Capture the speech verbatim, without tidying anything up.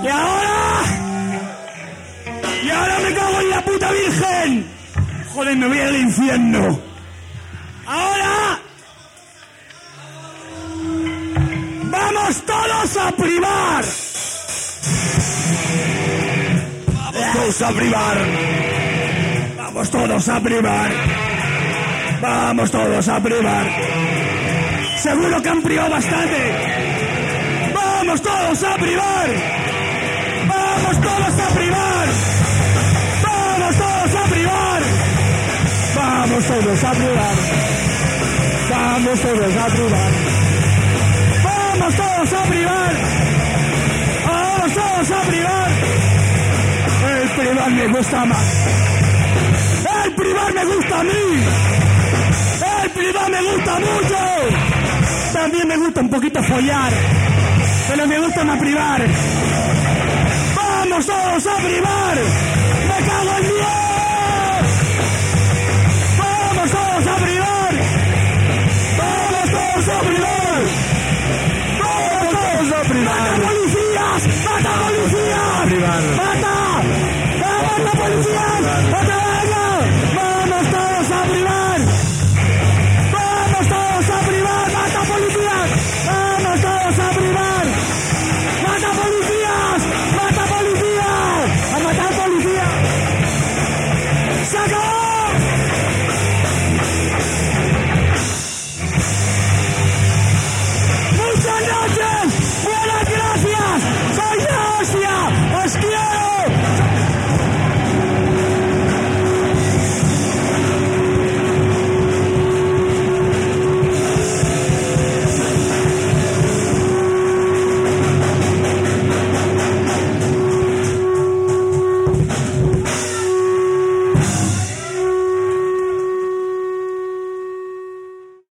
Y ahora... Y ahora me cago en la puta virgen. Joder, me voy al infierno. Ahora... ¡Vamos todos a privar! ¡Vamos todos a privar! ¡Vamos todos a privar! ¡Vamos todos a privar! ¡Seguro que han privado bastante! ¡Vamos todos a privar! ¡Vamos todos a privar! ¡Vamos todos a privar! ¡Vamos todos a privar! ¡Vamos todos a privar! ¡Vamos todos a privar! ¡Vamos todos a privar! El privar me gusta más. El privar me gusta a mí. El privar me gusta mucho. También me gusta un poquito follar. Pero me gusta más privar. ¡Vamos todos a privar! ¡Me cago en Dios! ¡Vamos todos a privar! ¡Vamos todos a privar! ¡Vamos todos a privar! ¡Mata policías! ¡Mata policías! ¡Mata! ¡Mata policías! ¡Mata! ¡Vamos todos a privar!